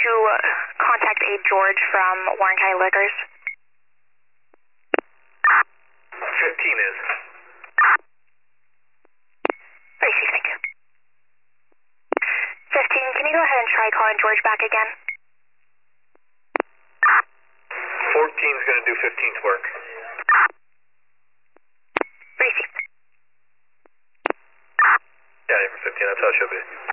to contact a George from Warren County Liquors? 15 is. Receive, thank you. 15, can you go ahead and try calling George back again? 14's going to do 15's work. Receive. Yeah, for 15, that's how it should be.